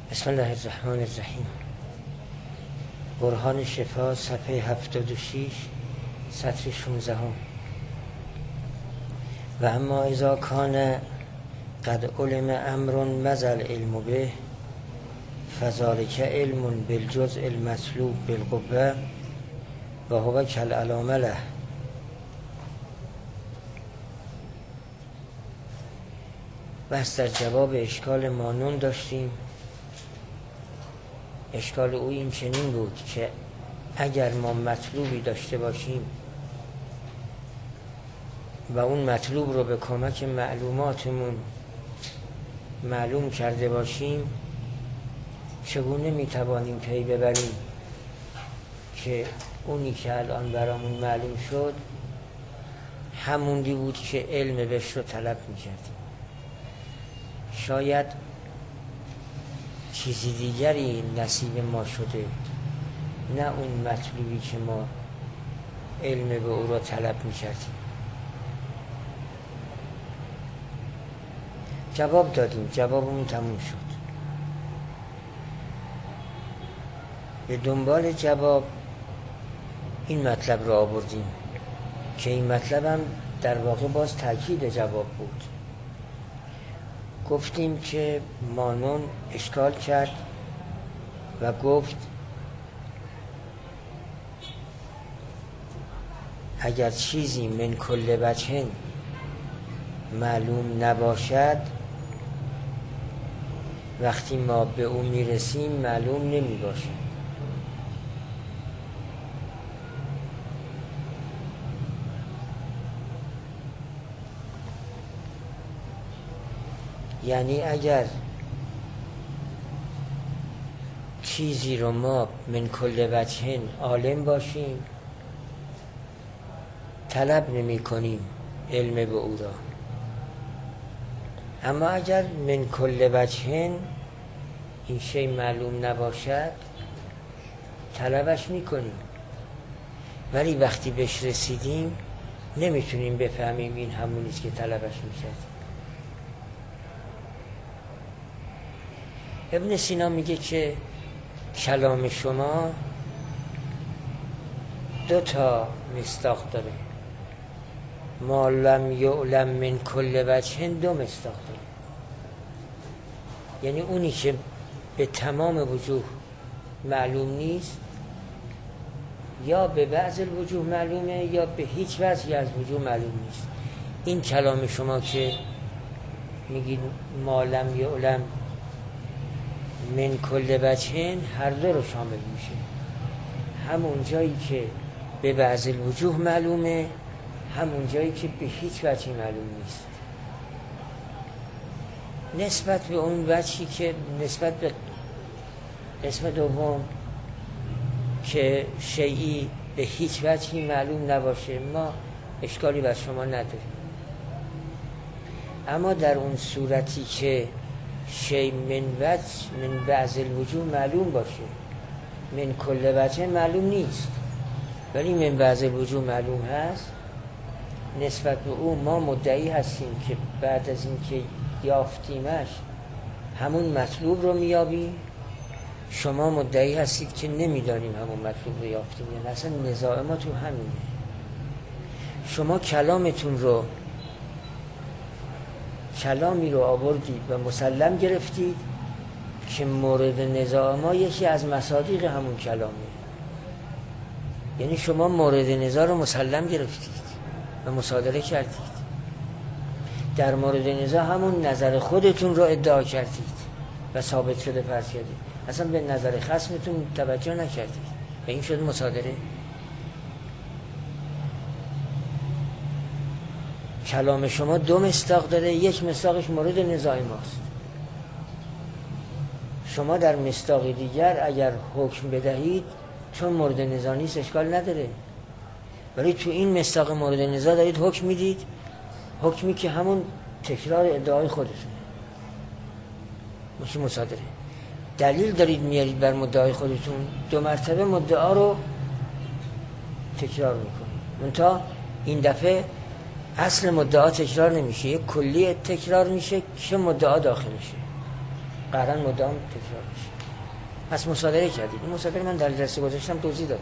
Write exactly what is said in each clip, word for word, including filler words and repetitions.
بسم الله الرحمن الرحیم. برهان شفا صفحه هفتاد و شش سطر شانزده. و اما اذا کان قد علم امر مضى العلم به فذلك علم بالجزء المطلوب بالقوه و هو کالعلامه له. بس در جواب اشکال مانون داشتیم. اشکال او این چنین بود که اگر ما مطلوبی داشته باشیم و اون مطلوب رو به کمک معلوماتمون معلوم کرده باشیم، چگونه میتوانیم پی ببریم که اونی که الان برامون معلوم شد هموندی بود که علم بهش رو طلب میکردیم. شاید چیزی دیگری نصیب ما شده، نه اون مطلوبی که ما علم به او را طلب میکردیم. جواب دادیم، جوابمون تموم شد. به دنبال جواب این مطلب را آوردیم که این مطلب هم در واقع باز تاکید جواب بود. گفتیم که مانون اشکال کرد و گفت اگر چیزی من کل وجه معلوم نباشد، وقتی ما به اون میرسیم معلوم نمی باشه. یعنی اگر چیزی رو ما من کل وجه عالم باشیم، طلب نمی کنیم علم به او را. اما اگر من کل وجه این شی معلوم نباشد، طلبش می کنیم، ولی وقتی بهش رسیدیم نمیتونیم بفهمیم این همونیست که طلبش میشد. ابن سینا میگه که کلام شما دو تا مصداق داره. ما لم یعلم من کل وجه دو مصداق داره. یعنی اونی که به تمام وجوه معلوم نیست، یا به بعض الوجوه معلومه یا به هیچ وجهی از وجوه معلوم نیست. این کلام شما که میگید ما لم یعلم من کل وجه هر دو رو شامل میشه. همون جایی که به بعض الوجوه معلومه، همون جایی که به هیچ وجهی معلوم نیست. نسبت به اون وجهی که نسبت به قسم دوم که شیئی به هیچ وجهی معلوم نباشه، ما اشکالی بر شما نداریم. اما در اون صورتی که شی من وجه من بعض الوجوه معلوم باشه، من کل وجه معلوم نیست ولی من بعض الوجوه معلوم هست، نسبت به او ما مدعی هستیم که بعد از این که یافتیمش همون مطلوب رو میابیم. شما مدعی هستید که نمیدانیم همون مطلوب رو یافتیم. یعنی اصلا نزاع ما تو همینه. شما کلامتون رو کلامی رو آوردید و مسلم گرفتید که مورد نزاع ما یکی از مصادیق همون کلامه. یعنی شما مورد نزاع رو مسلم گرفتید و مصادره کردید. در مورد نزاع همون نظر خودتون رو ادعا کردید و ثابت شده فرض کردید. اصلا به نظر خصمتون توجه نکردید و این شد مصادره. کلام شما دو مصداق داره، یک مصداقش مورد نزاع ماست. شما در مصداق دیگر اگر حکم بدهید چون مورد نزاع نیست اشکال نداره، ولی تو این مصداق مورد نزاع دارید حکم میدید، حکمی که همون تکرار ادعای خودتونه، میشه مصادره. دلیل دارید میارید بر مدعای خودتون، دو مرتبه مدعا رو تکرار میکنید، منتها این دفعه اصل مدعا تکرار نمیشه، یک کلی تکرار میشه که مدعا داخل میشه. قرن مدام تکرار میشه. پس مصادره کردید. این مصادره من در جلسه گذاشتم توضیح دادم.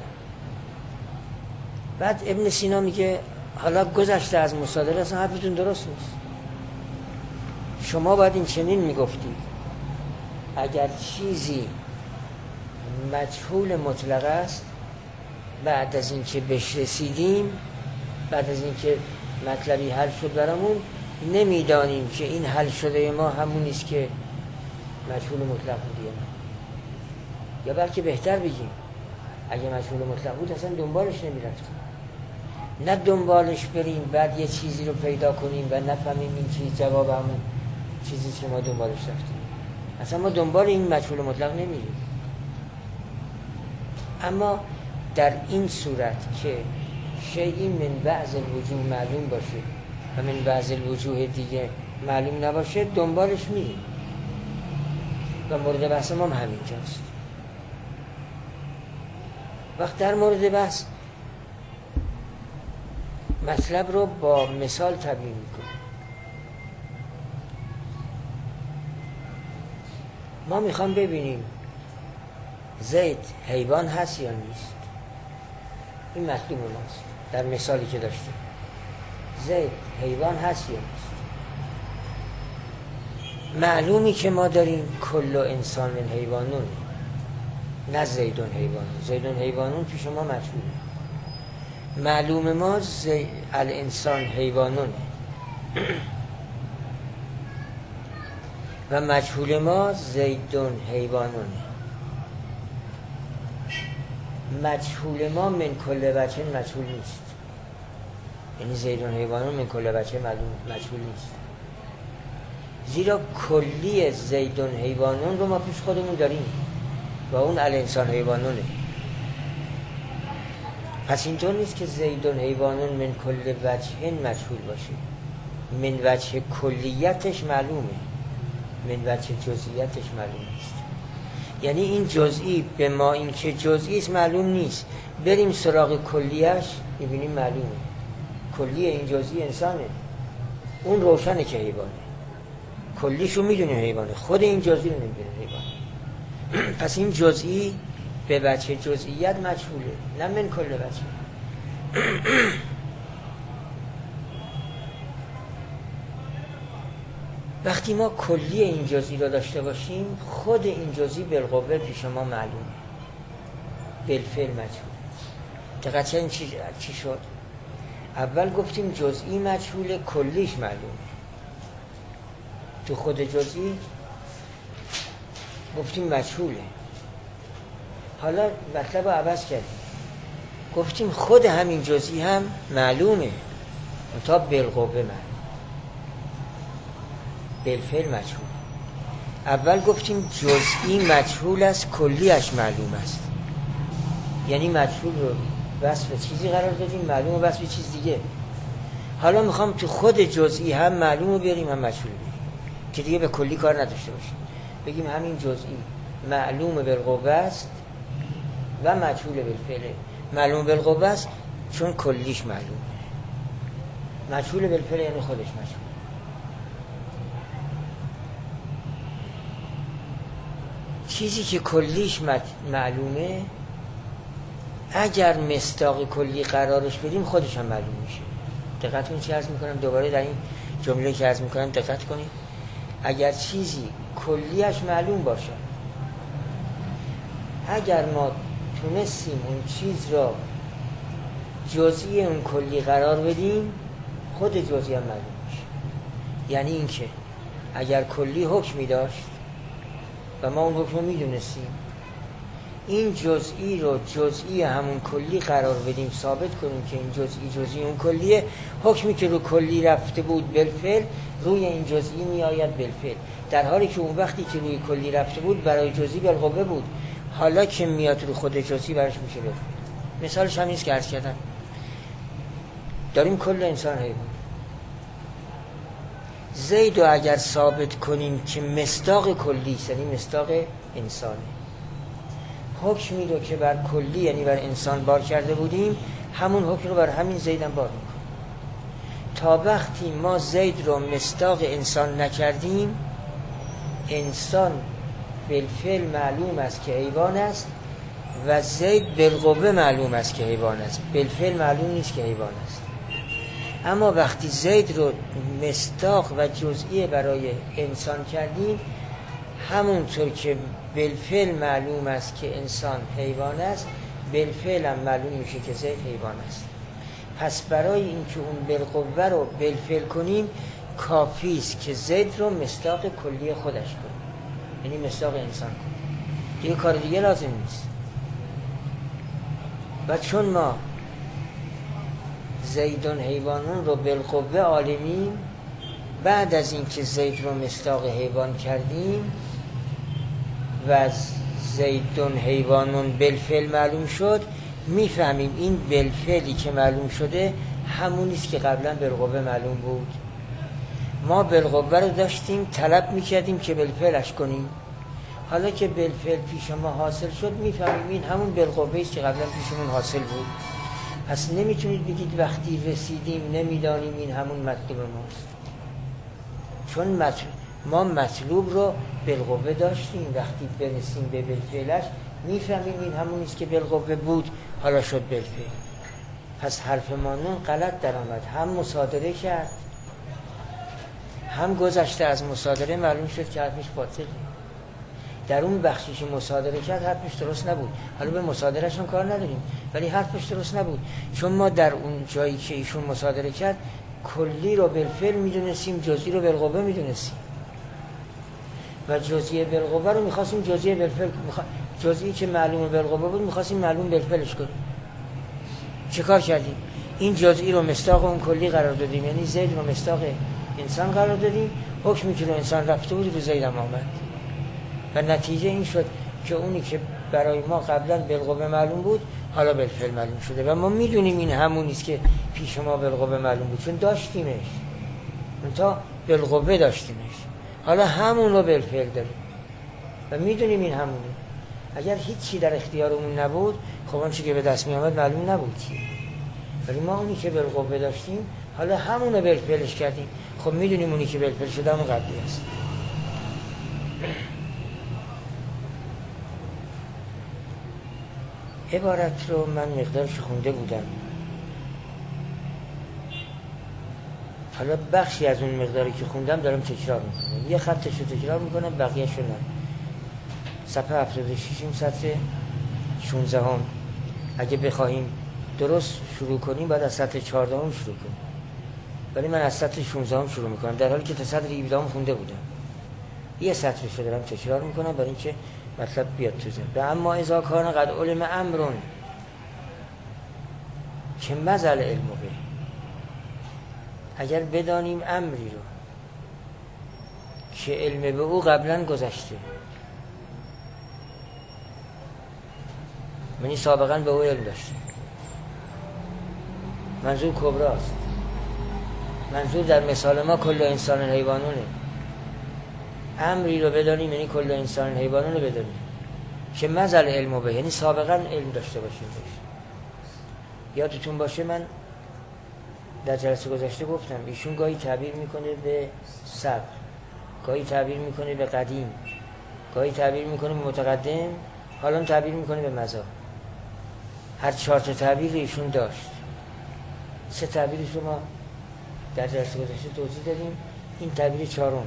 بعد ابن سینا میگه حالا گذشته از مصادره اصلا حرفتون درست نیست. شما باید این چنین میگفتید اگر چیزی مجهول مطلق است، بعد از اینکه بهش رسیدیم، بعد از اینکه مطلبی حل شد برامون، نمیدانیم که این حل شده ما همون نیست که مجهول مطلق بودیم، یا بلکه بهتر بگیم اگه مجهول مطلق بود اصلا دنبالش نمیرفتیم. نه دنبالش بریم بعد یه چیزی رو پیدا کنیم و نفهمیم این چیز جواب همون چیزی که ما دنبالش رفتیم. اصلا ما دنبال این مجهول مطلق نمیریم. اما در این صورت که شیئی من بعض الوجوه معلوم باشه و من بعض الوجوه دیگه معلوم نباشه دنبالش میریم و مورد بحث ما هم همینجاست. وقت در مورد بحث مطلب رو با مثال تبیین میکنیم. ما میخوام ببینیم زید حیوان هست یا نیست. این مطلوب ماست. در مثالی که داشتیم زید حیوان هست یا نیست. معلومی که ما داریم کل انسان من حیوانون، نه زیدون حیوانون. زیدون حیوانون پیش ما مجهوله. معلوم ما زی... الانسان حیوانون و مجهول ما زیدون حیوانون. مجهول ما من کل بچه مجهول نیست، یعنی زیدون حیوانون من کل بچه مجهول نیست، زیرا کلی زیدون حیوانون رو ما پیش خودمون داریم و اون الانسان حیوانونه. پس اینطور نیست که زیدون حیوانون من کل وجه مجهول باشه. من وجه کلیتش معلومه، من وجه جزئیتش معلوم نیست. یعنی این جزئی به ما این که جزئی است معلوم نیست، بریم سراغ کلیش میبینیم معلومه. کلی این جزئی انسانه، اون روشنه که حیوانه. کلیشو میدونه حیوانه، خود این جزئی رو نمیدونه حیوانه. پس این جزئی به وجه جزئیت مجهوله، نه من کل وجه. وقتی ما کلی این جزئی رو داشته باشیم خود این جزئی بالقوه پیش ما معلومه، بالفعل مجهوله. دقیقا این چی, چی شد؟ اول گفتیم جزئی مجهوله، کلیش معلومه. تو خود جزئی گفتیم مجهوله. حالا مطلب رو عوض کردیم، گفتیم خود همین جزئی هم معلومه، تا بالقوه معلومه، بالفعل مجهول. اول گفتیم جزئی مجهول است، کلیش معلوم است. یعنی مجهول رو وصف چیزی قرار دادیم، معلوم رو وصف چیز دیگه. حالا میخوام تو خود جزئی هم معلوم رو بیاریم هم مجهول بیاریم که دیگه به کلی کار نداشته باشیم. بگیم همین جزئی معلوم بالقوه است و مجهول بالفعل. معلوم بالقوه است چون کلیش معلومه، مجهول بالفعل یعنی خودش مجهول. چیزی که کلیش معلومه اگر مصداق کلی قرارش بدیم خودش هم معلوم میشه. دقتون چی عرض میکنم؟ دوباره در این جمله که عرض میکنم دقت کنید. اگر چیزی کلیش معلوم باشه، اگر ما تونستیم اون چیز را جزئی اون کلی قرار بدیم خود جزئی هم معلوم میشه. یعنی این که اگر کلی حکمی داشت و ما اون حکم رو میدونستیم، این جزئی رو جزئی همون کلی قرار بدیم، ثابت کنیم که این جزئی جزئی اون کلیه، حکمی که رو کلی رفته بود بالفعل روی این جزئی میآید بالفعل، در حالی که اون وقتی که روی کلی رفته بود برای جزئی بالقوه بود، حالا که میاد رو خود جزئی براش میشه بالفعل. مثالش همین است که عرض کردم. داریم کل انسان حیوان. زید رو اگر ثابت کنیم که مصداق کلی است، یعنی مصداق انسانه، حکمی رو که بر کلی یعنی بر انسان بار کرده بودیم همون حکم رو بر همین زید هم بار میکنیم. تا وقتی ما زید رو مصداق انسان نکردیم انسان بالفعل معلوم است که حیوان است و زید بالقوه معلوم است که حیوان است. بالفعل معلوم نیست که حیوان است. اما وقتی زید رو مصداق و جزئی برای انسان کردیم، همونطور که بالفعل معلوم است که انسان حیوان است، بالفعل هم معلوم میشه که زید حیوان است. پس برای اینکه اون بالقوه رو بالفعل کنیم، کافی است که زید رو مصداق کلی خودش کنیم، یعنی مصداق انسان کنیم، دیگه کار دیگه لازم نیست. و چون ما زیدون حیوانون رو بالقوه عالمیم، بعد از اینکه زید رو مصداق حیوان کردیم و زیدون حیوانون بالفعل معلوم شد، میفهمیم این بالفعلی که معلوم شده همونیست که قبلا بالقوه معلوم بود. ما بالقوه رو داشتیم طلب میکردیم که بالفعلش کنیم، حالا که بالفعل پیش ما حاصل شد میفهمیم این همون بالقوه است که قبلا پیشمون حاصل بود. پس نمیتونید بگید وقتی رسیدیم نمیدانیم این همون مطلوب ماست، چون مطلوب ما مطلوب رو بالقوه داشتیم. وقتی برسیم به بالفعلش میفهمیم این همون است که بالقوه بود، حالا شد بالفعل. پس حرف مانون غلط در آمد، هم مصادره کرد هم گذشته از مصادره معلوم شد که حرفش باطله. در اون بخشی که مصادره کرد حرفش درست نبود، حالا به مصادرهشون کار نداریم، ولی حرفش درست نبود، چون ما در اون جایی که ایشون مصادره کرد کلی رو بالفعل میدونستیم، جزئی رو بالقوه میدونستیم و جزئی بالقوه رو میخواستیم جزئی بالفعل میخوا... جزئی که معلوم بالقوه بود میخواستیم معلوم بالفعلش کنیم. چه کار کردیم؟ این جزئی رو مصداق اون کلی قرار دادیم، یعنی زید رو مصداق انسان قرار دادیم، حکمی که رو انسان رفته بود رو زید هم آمد و نتیجه این شد که اونی که برای ما قبلا بالقوه معلوم بود حالا بالفعل معلوم شده و ما میدونیم این همونیست که پیش ما بالقوه معلوم بود، چون داشتیمش، منتها بالقوه داشتیمش، حالا همون رو بالفعل داریم و میدونیم این همونه. اگر هیچی در اختیارمون نبود خب اون چی که به دست می آمد معلوم نبود چیه، ولی ما اونی که بالقوه داشتیم حالا همون رو بالفعلش کردیم، خب میدونیم اونی که بالفعل شده همون قبلی است. عبارت رو من مقدارش خونده بودم، حالا بخشی از اون مقداری که خوندم دارم تکرار میکنم، یه خطش رو تکرار میکنم بقیه شو نه. صفحه هفتاد و شش سطر شانزده هم اگه بخواهیم درست شروع کنیم باید از سطر چهارده هم شروع کنیم، ولی من از سطر شانزده هم شروع میکنم در حالی که تا سطر هفده هم خونده بودم. یه سطرش رو دارم تکرار میکنم برای اینکه مطلب بیاد تو ذهن. و اما اذا کان قد علم امرون که مزل علم به، اگر بدانیم امری رو که علم به او قبلا گذشته، منی سابقا به او علم داشته، منظور کبراست، منظور در مثال ما کل انسان حیوانونه، امری رو بدانیم یعنی کل انسان حیوانون رو بدانیم که مزل علم به، یعنی سابقا علم داشته باشیم. یادتون باشه من در جلسه گذشته گفتم ایشون گاهی تعبیر میکنه به صبر، گاهی تعبیر میکنه به قدیم، گاهی تعبیر میکنه به متقدم، حالا تعبیر میکنه به مضی. هر چهار تا تعبیر ایشون داشت. سه تعبیرش رو ما در جلسه گذشته توضیح دادیم، این تعبیر چهارم.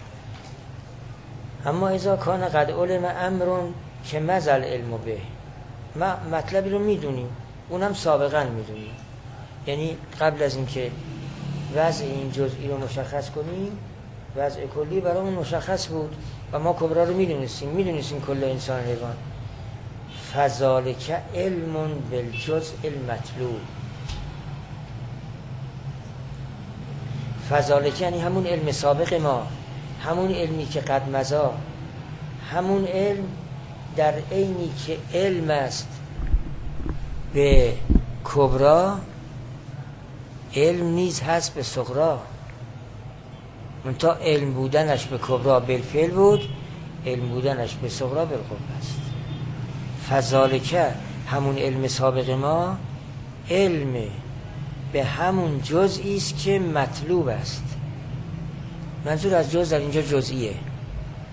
اما اذا کان قد علم امرون که مزل علم به، ما مطلبی رو میدونیم اونم سابقا میدونیم، یعنی قبل از اینکه وضع این جزئی رو مشخص کنیم وضع کلی برامون مشخص بود و ما کبرا رو میدونستیم، میدونستیم کل انسان حیوان. فذالک علم بالجزء المطلوب، فذالک یعنی همون علم سابق ما، همون علمی که قد مضی، همون علم در عینی که علم است به کبرا، علم نیز هست به صغرا، منتها علم بودنش به کبرا بالفعل بود، علم بودنش به صغرا بالقوه است. فذالک همون علم سابق ما علم به همون جزئی است که مطلوب است. منظور از جزء در اینجا جزئیه،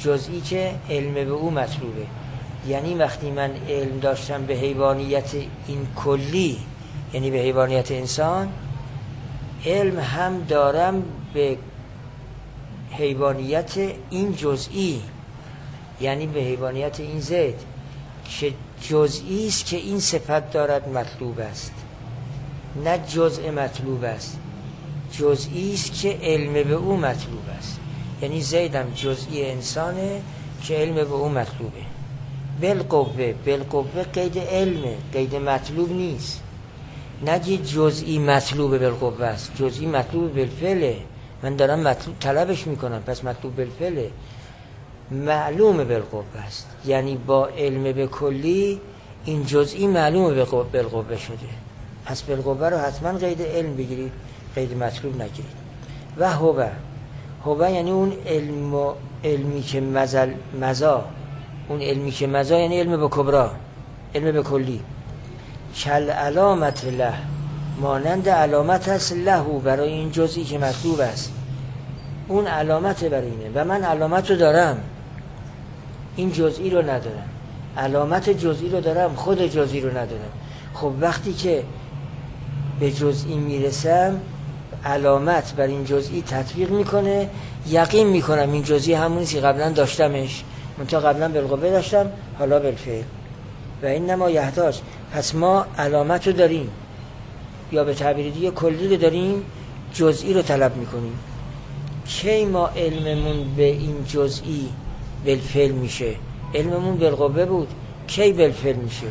جزئی که علم به او مطلوبه. یعنی وقتی من علم داشتم به حیوانیت این کلی، یعنی به حیوانیت انسان، علم هم دارم به حیوانیت این جزئی، یعنی به حیوانیت این زید که جزئی است که این صفت دارد مطلوب است، نه جزء مطلوب است، جزئی است که علم به او مطلوب است. یعنی زیدم جزئی انسانه که علم به او مطلوبه. بالقوه، بالقوه قید علمه، قید مطلوب نیست. نگی جزئی مطلوب بالقوه است، جزئی مطلوب بالفعله، من دارم مطلوب طلبش میکنم، پس مطلوب بالفعله. معلوم بالقوه است، یعنی با علم به کلی این جزئی معلوم بالقوه شده، پس بالقوه رو حتما قید علم بگیرید، قید مطلوب نگیرید. و هو، هو یعنی اون علم و علمی که مزل مزا، اون علمی که مزا یعنی علم به کبرا، علم به کلی. کل علامت له، مانند علامت است له، برای این جزئی که مطلوب است، اون علامت برای اینه و من علامت رو دارم، این جزئی رو ندارم. علامت جزئی رو دارم، خود جزئی رو ندارم. خب وقتی که به جزئی میرسم، علامت بر این جزئی تطبیق میکنه، یقین میکنم این جزئی همونی که قبلا داشتمش، منتها قبلا بالقوه داشتم، حالا بالفعل. و این نما یحتاج، پس ما علامت رو داریم، یا به تعبیر دیگه کلی رو داریم، جزئی رو طلب میکنیم. کی ما علممون به این جزئی بالفعل میشه؟ علممون بالقوه بود، کی بالفعل میشه؟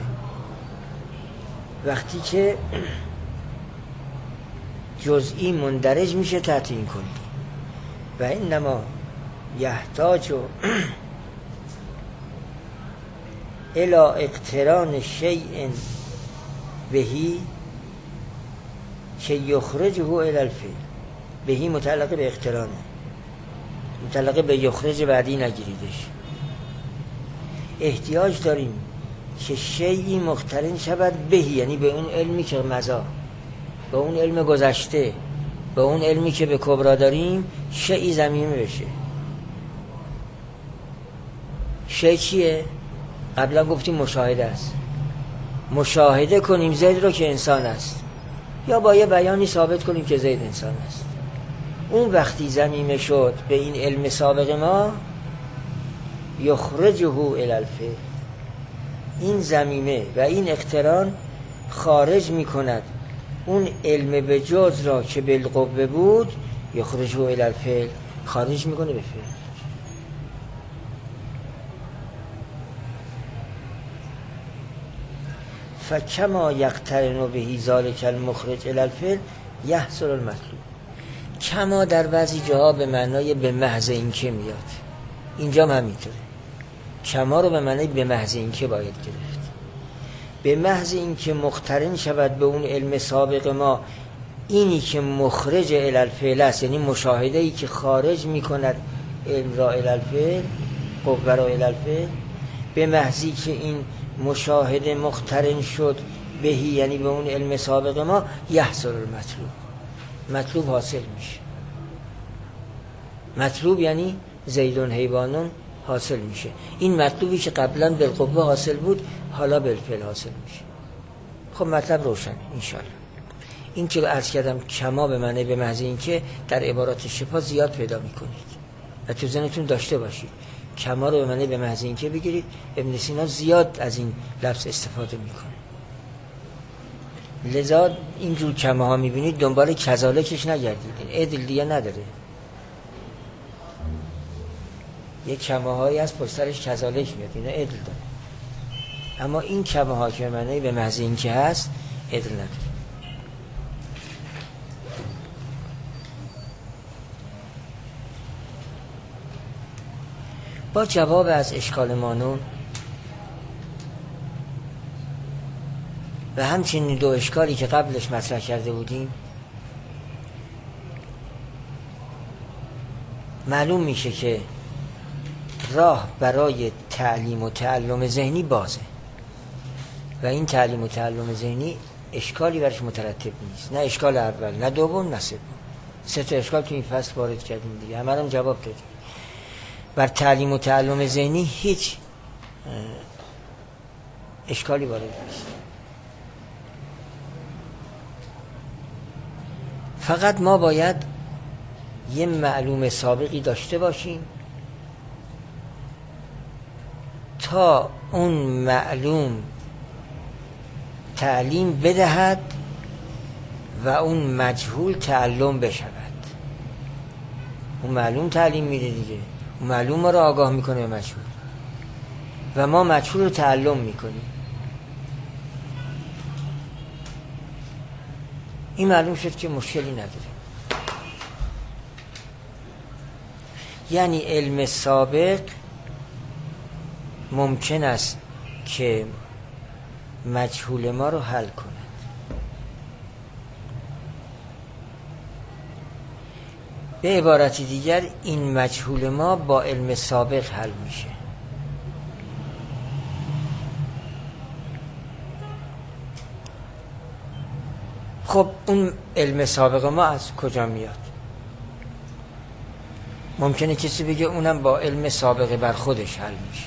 وقتی که جزئی مندرج میشه تحت این کلی. و اینما یحتاج الى اقتران شیء بهی که یخرجه الی الفعل. بهی متعلق به اقترانه، متعلق به یخرج بعدی نگیریدش. احتیاج داریم که شیئی مقترن شود بهی، یعنی به اون علمی که مزا، به اون علم گذشته، به اون علمی که به کبرا داریم، شیئی ضمیمه بشه. شیء چیه؟ قبلا گفتیم مشاهده است. مشاهده کنیم زید رو که انسان است، یا با یه بیانی ثابت کنیم که زید انسان است. اون وقتی ضمیمه شد به این علم سابق ما، یخرجه الی الفعل، این ضمیمه و این اقتران خارج میکند اون علم به جز را که بالقوه بود، یخرجه الی الفعل، خارج میکنه به فعل. فکما یقترن به ذالک المخرج الی الفعل یحصل المطلوب. کما در بعضی جاها به معنای به محض اینکه میاد، اینجا هم همینطوره. کما رو به معنای به محض اینکه باید گرفت. به محض اینکه مقترن شود به اون علم سابق ما، اینی که مخرج الی الفعل است، یعنی مشاهده ای که خارج میکند علم را الی الفعل، قوه را الی الفعل. به محضی که این مشاهده مقترن شد بهی، یعنی به اون علم سابق ما، یحصل المطلوب، مطلوب حاصل میشه. مطلوب یعنی زیدون حیوانون حاصل میشه. این مطلوبی که قبلا بالقوه حاصل بود، حالا بالفعل حاصل میشه. خب مطلب روشنه انشالله. این که عرض کردم کما به معنی به محض این که در عبارات شفا زیاد پیدا میکنید و تو ذهنتون داشته باشید. کما رو به معنی به محض این که بگیرید. ابن سینا زیاد از این لفظ استفاده میکنه. لذا اینجور کما ها میبینید دنبال کذالکش نگردید، عدل دیگه نداره. یک کما هایی از پشت سرش کذالک میاد، اینا عدل داره. اما این کما ها که به معنی به محض این که هست، عدل نداره. با جواب از اشکال مانون و همچنین دو اشکالی که قبلش مطرح کرده بودیم، معلوم میشه که راه برای تعلیم و تعلم ذهنی بازه و این تعلیم و تعلم ذهنی اشکالی برش مترتب نیست، نه اشکال اول، نه دوم، نه سوم. سه تا اشکال تو این فصل وارد کردیم دیگه، همه هم جواب دادیم. بر تعلیم و تعلم ذهنی هیچ اشکالی وارد نیست. فقط ما باید یه معلوم سابقی داشته باشیم تا اون معلوم تعلیم بدهد و اون مجهول تعلم بشود. اون معلوم تعلیم میده دیگه، اون معلوم ما رو آگاه میکنه به مجهول و ما مجهول رو تعلم میکنیم. این معلوم شد که مشکلی نداره. یعنی علم سابق ممکن است که مجهول ما رو حل کند. به عبارت دیگر این مجهول ما با علم سابق حل میشه. خب اون علم سابق ما از کجا میاد؟ ممکنه کسی بگه اونم با علم سابقه بر خودش حل میشه.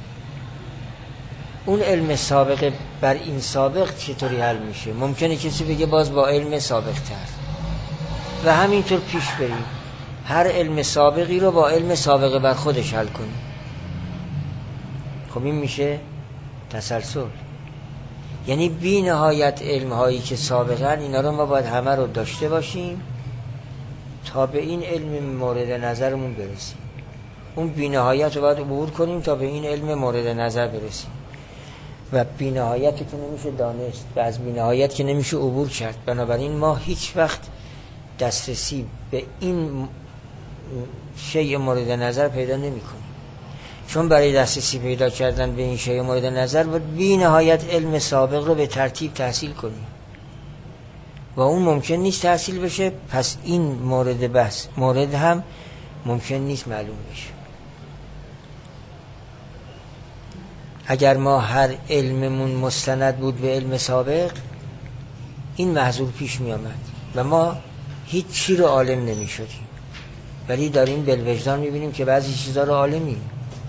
اون علم سابقه بر این سابق چطوری حل میشه؟ ممکنه کسی بگه باز با علم سابق تر و همینطور پیش بریم، هر علم سابقی رو با علم سابقه بر خودش حل کنیم. خب این میشه تسلسل. یعنی بی نهایت علم هایی که سابقن اینا رو ما باید همه رو داشته باشیم تا به این علم مورد نظرمون برسیم. اون بی نهایت رو باید عبور کنیم تا به این علم مورد نظر برسیم و بی نهایت که نمیشه دانست و از بی نهایت که نمیشه عبور کرد. بنابراین ما هیچ وقت دسترسی به این شیء مورد نظر پیدا نمی کنیم، چون برای دسترسی پیدا کردن به این شیء مورد نظر باید بی نهایت علم سابق رو به ترتیب تحصیل کنیم و اون ممکن نیست تحصیل بشه. پس این مورد بحث مورد هم ممکن نیست معلوم بشه. اگر ما هر علممون مستند بود به علم سابق این محظور پیش می آمد و ما هیچ چی رو عالم نمی شدیم، ولی داریم بالوجدان می بینیم که بعضی چیزا رو عالمیم.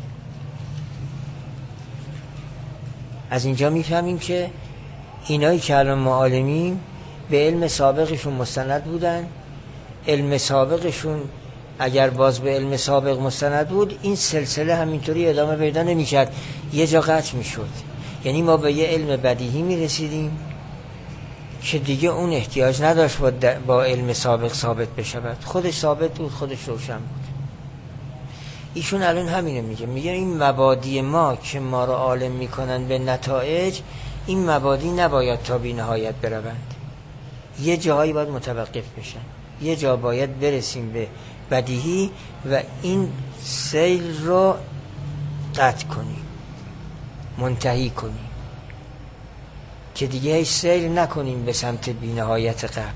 از اینجا می فهمیم که اینایی که الان ما عالمیم به علم سابقشون مستند بودن. علم سابقشون اگر باز به علم سابق مستند بود این سلسله همینطوری ادامه پیدا نمی کرد، یه جا قطع می شد. یعنی ما به یه علم بدیهی می رسیدیم که دیگه اون احتیاج نداشت با, با علم سابق ثابت بشود، خودش ثابت بود، خودش روشن بود. ایشون الان همینه میگه، میگه این مبادی ما که ما رو عالم میکنن به نتایج، این مبادی نباید تا بی نهایت بروند، یه جایی باید متوقف بشن، یه جا باید برسیم به بدیهی و این سیل رو قطع کنیم، منتهی کنیم که دیگه هیچ سیل نکنیم به سمت بی نهایت قبل.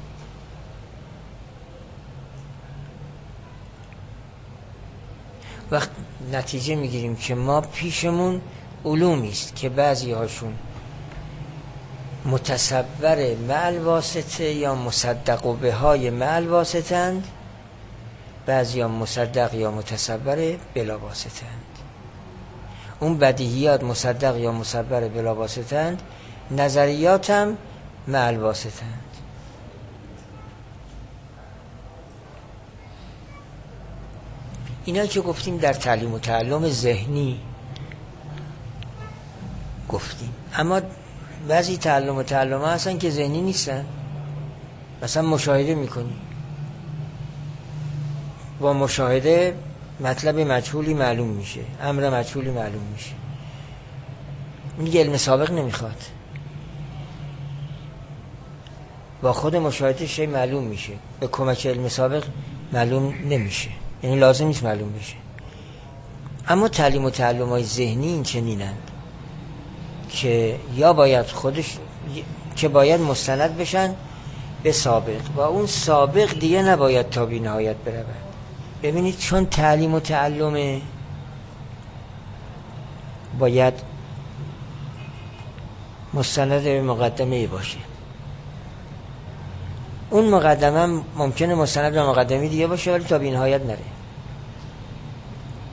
وقت نتیجه میگیریم که ما پیشمون علومی است که بعضی هاشون متصور مع الواسطه یا مصدق و به های مع الواسطه اند، بعضی ها مصدق یا متصور بلا واسطه اند. اون بدیهیات مصدق یا مصور بلا واسطه اند، نظریات هم مع الواسطه اند. اینا که گفتیم در تعلیم و تعلم ذهنی گفتیم، اما بعضی تعلم و تعلم ها هستن که ذهنی نیستن. مثلا مشاهده میکنی، با مشاهده مطلب مجهولی معلوم میشه، امر مجهولی معلوم میشه. میگه علم سابق نمیخواد، با خود مشاهده شی معلوم میشه، به کمک علم سابق معلوم نمیشه، یعنی لازم نیست معلوم بشه. اما تعلیم و تعلم های ذهنی این چنینند که یا باید خودش که باید مستند بشن به سابق و اون سابق دیگه نباید تا بی نهایت برود. ببینید چون تعلیم و تعلم باید مستند به مقدمه باشه، اون مقدمه ممکنه مستند به مقدمه دیگه باشه ولی تا بی نهایت نره.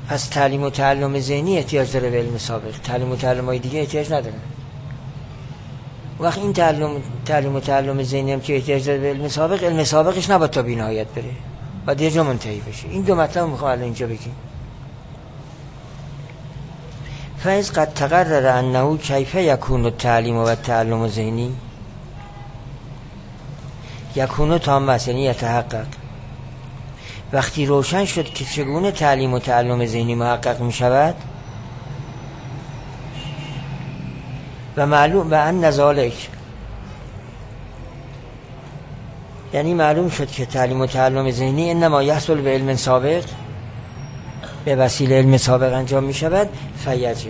پس تعلیم و تعلم ذهنی احتیاج داره به علم سابق، تعلیم و تعلم های دیگه احتیاج نداره. وقت این تعلم تعلیم و تعلم ذهنی هم که احتیاج داره به علم سابق، علم سابقش نباید تا بی‌نهایت بره، باید یه جا منتهی بشه. این دو مطلب میخوام الان اینجا بگیم. فاذ قد تقرر انه کیف یکون التعلیم و التعلم الذهنی، یکون تام است یعنی یتحقق. وقتی روشن شد که چگونه تعلیم و تعلم ذهنی محقق می شود و معلوم و ان ذالک، یعنی معلوم شد که تعلیم و تعلم ذهنی انما یحصل به علم سابق، به وسیله علم سابق انجام می شود. فیجب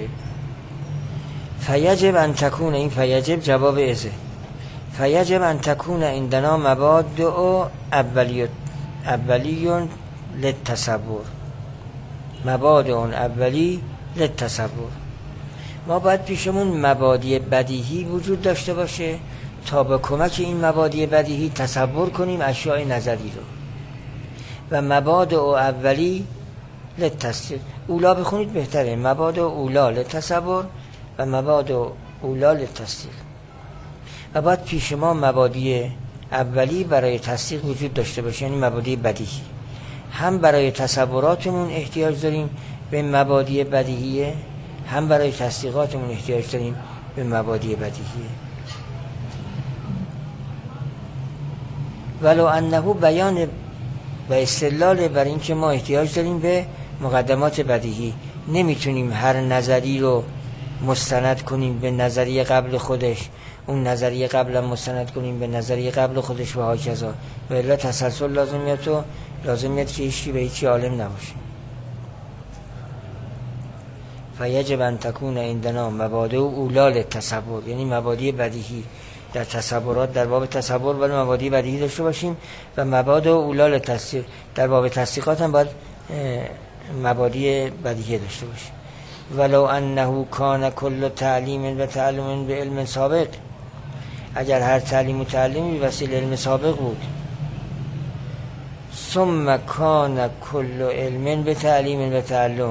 فیجب ان تکون، این فیجب جواب ازه، فیجب ان تکون عندنا مبادئ اولیه اولیون للتصور، مبادئ اولی للتصور. ما باید پیشمون مبادئ بدیهی وجود داشته باشه تا به کمک این مبادئ بدیهی تصور کنیم اشیاء نظری رو. و مبادئ اولی للتصدیق، اولا بخونید بهتره، مبادئ اولا للتصور و مبادئ اولا للتصدیق. و باید پیش ما مبادئ اولی برای تصدیق وجود داشته باشه، یعنی مبادئ بدیهی. هم برای تصوراتمون احتیاج داریم به مبادئ بدیهیه، هم برای تصدیقاتمون احتیاج داریم به مبادئ بدیهیه. ولو انه بیان و استدلال بر این که ما احتیاج داریم به مقدمات بدیهی، نمیتونیم هر نظری رو مستند کنیم به نظریه قبل خودش، اون نظریه قبل مستند کنیم به نظریه قبل خودش و هاکذا، و الا تسلسل لازم میاد و لازم میاد که هیچی به هیچی عالم نباشه. فیجب ان تکون عندنا مبادئ اولا للتصور، یعنی مبادئ بدیهی در تصورات، در باب تصور ولی مبادئ بدیهی داشته باشیم و مبادئ اولا للتصدیق در باب تصدیقات هم باید مبادئ بدیهی داشته باشیم. ولو انه کان کل تعلیم و تعلم به علم سابق، اگر هر تعلیم و تعلیمی وسیله علم سابق بود، ثم کان کل علم به تعلیم و تعلم،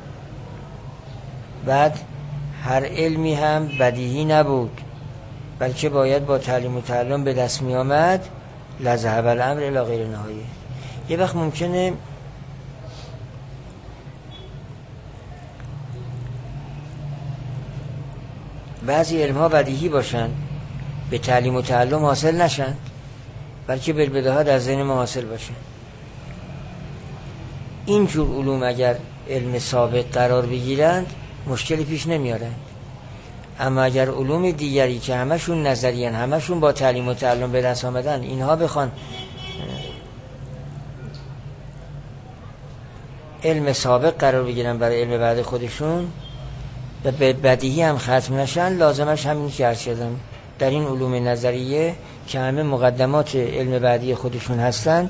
بعد هر علمی هم بدیهی نبود بلکه باید با تعلیم و تعلم به دست می آمد، لذهب الامر الی غیر نهایه. یه وقت ممکنه بعضی علم ها بدیهی باشن به تعلیم و تعلم حاصل نشن، بلکه بالبداهه در ذهن ما حاصل باشن. این جور علوم اگر علم سابق قرار بگیرند مشکلی پیش نمیارن. اما اگر علوم دیگری که همشون نظریان، همشون با تعلیم و تعلم به دست آمدن، اینها بخوان علم سابق قرار بگیرن برای علم بعد خودشون و به بدیهی هم ختم نشن، لازمش همین که عرض کردم در این علوم نظریه که همه مقدمات علم بعدی خودشون هستند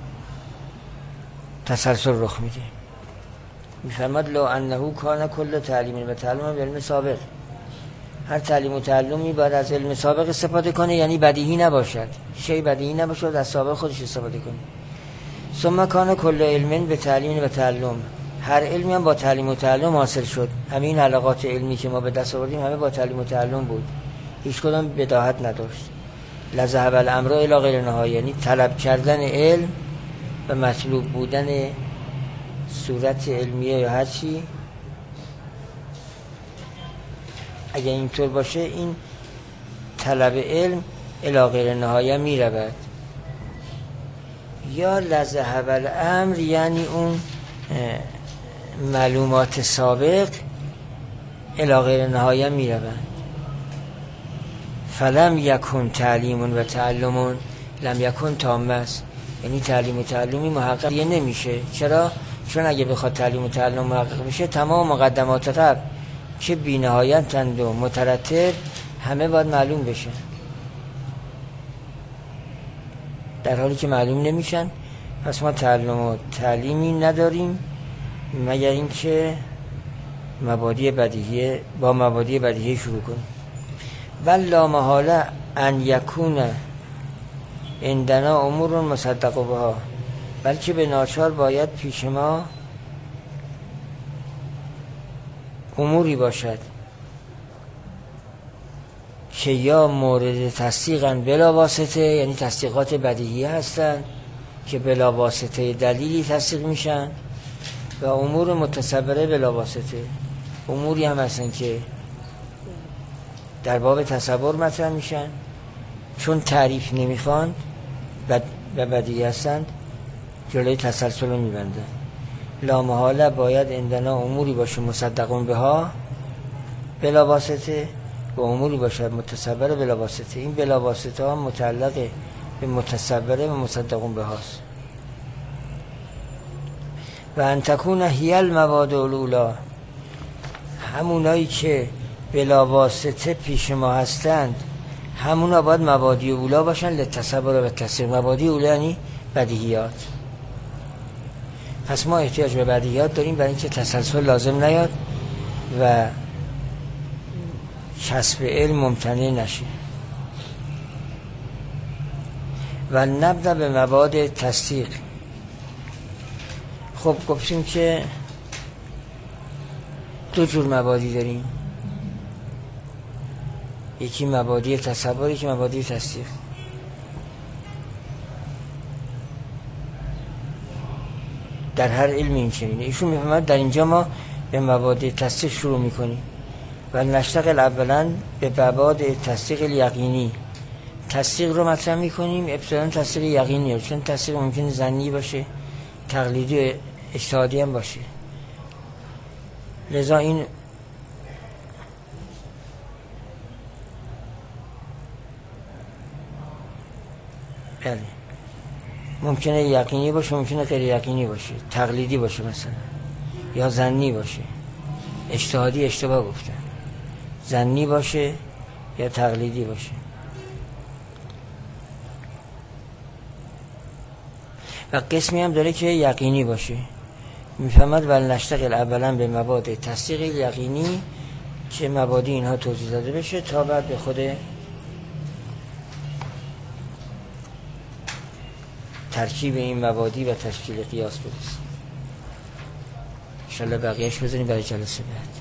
تسلسل رخ میده. میفرماد لو انه کان کل تعلیم و تعلم به علم سابق، هر تعلیم و تعلمی باید از علم سابق استفاده کنه، یعنی بدیهی نباشد، شی بدیهی نباشد، از سابق خودش استفاده کنه. ثم کان کل علم به تعلیم و تعلم، هر علمی هم با تعلیم و تعلم حاصل شد. همین علاقات علمی که ما به دست آوردیم همه با تعلیم و تعلم بود، هیچ کدام بداهت نداشت. لذهب الامر الی غیر نهایه، یعنی طلب کردن علم و مطلوب بودن صورت علمیه یا هر چی، اگر اینطور باشه این طلب علم الی غیر نهایه می رود. یا لذهب الامر یعنی اون معلومات سابق الی غیر نهایه می روند. فلم یکن تعلیم و تعلم لم یکن تام است، یعنی تعلیم و تعلمی محقق یه نمیشه. چرا؟ چون اگه بخواد تعلیم و تعلم محقق بشه تمام مقدمات قبل که بی نهایتند و مترتب همه باید معلوم بشه، در حالی که معلوم نمیشن. پس ما تعلم و تعلیمی نداریم مگر اینکه مبادی بدیهی با مبادی بدیهی شروع کنیم. بل لا محاله ان یکون عندنا امور مصدق بها، بلکه به ناچار باید پیش ما اموری باشد که یا مورد تصدیقن بلا واسطه، یعنی تصدیقات بدیهی هستند که بلا واسطه دلیلی تصدیق میشن، و امور متصبره بلا واسطه، اموری هم هستن که در باب تصور مطرح میشن چون تعریف نمیخوان بد و بدیهی هستند جلوی تسلسل رو میبندن. لا محاله باید عندنا اموری باشه مصدقون بها بلا واسطه و اموری باشه متصبره بلا واسطه. این بلا واسطه ها متعلق به متصبره و مصدقون بهاست. و ان تکون هی المبادئ الاولی، همونایی که بلا واسطه پیش ما هستند همونا باید مبادئ اولی باشن لتصور و تصدیق. مبادئ اولی یعنی بدیهیات. پس ما احتیاج به بدیهیات داریم برای اینکه تسلسل لازم نیاد و کسب علم ممتنع نشه. و نبدأ به مبادئ تصدیق. خب گفتیم که دو جور مبادی داریم، یکی مبادی تصور، یکی مبادی تصدیق. در هر علم این چنینه. ایشون میفهمد در اینجا ما به مبادی تصدیق شروع میکنیم و نشتغل اولا به مبادی تصدیق الیقینی. تصدیق رو مطرح میکنیم، ابتداً تصدیق یقینی، چون تصدیق ممکنه ظنی باشه، تقلیدی اجتهادی هم باشه. لذا این بله ممکنه یقینی باشه، ممکنه غیر یقینی باشه، تقلیدی باشه مثلا، یا ظنی باشه. اجتهادی اشتباه گفتن، ظنی باشه یا تقلیدی باشه. و قسمی هم داره که یقینی باشه. میفهمد ول نشتغل اولا به مبادئ تصدیق یقینی که مبادئ اینها توضیح داده بشه تا بعد به خود ترکیب این مبادئ و تشکیل قیاس برسیم. ان شاءالله بقیه‌اش بذاریم برای جلسه بعد.